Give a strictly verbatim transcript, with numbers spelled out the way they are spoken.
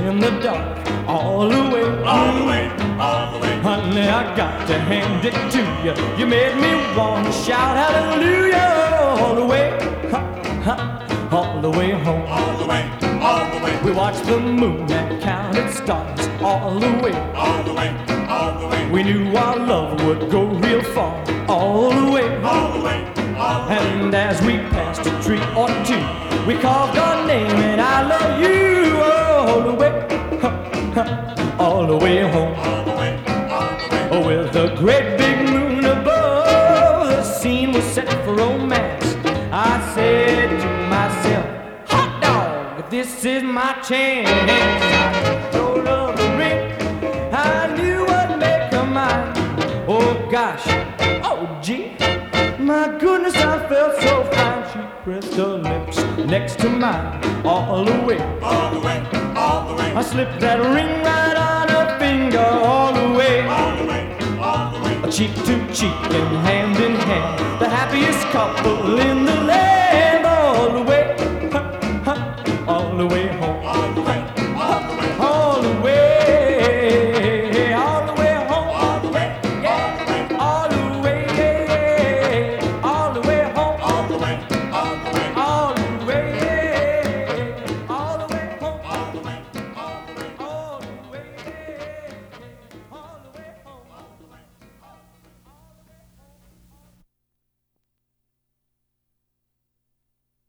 in the dark, all the way, all the way, all the way. Honey, I got to hand it to you. You made me want to shout hallelujah all the way, ha, ha, all the way home. All the way, all the way. We watched the moon and counted stars all the way, all the way, all the way. We knew our love would go real far all the way, all the way, all the way. And as we passed a tree or two, we called our name and I love you all the way, ha, ha, all the way home. All the way, all the way. Oh, with a great big moon above, the scene was set for romance. I said to myself, hot dog, this is my chance. I told her the ring, I knew I'd make her mine. Oh gosh, oh gee, my goodness, I felt so fine. She pressed her lips next to mine all the way, all the way, all the way. I slipped that ring right on her finger all the way, all the way, all the way. cheek to cheek and hand in hand, the happiest couple in the land.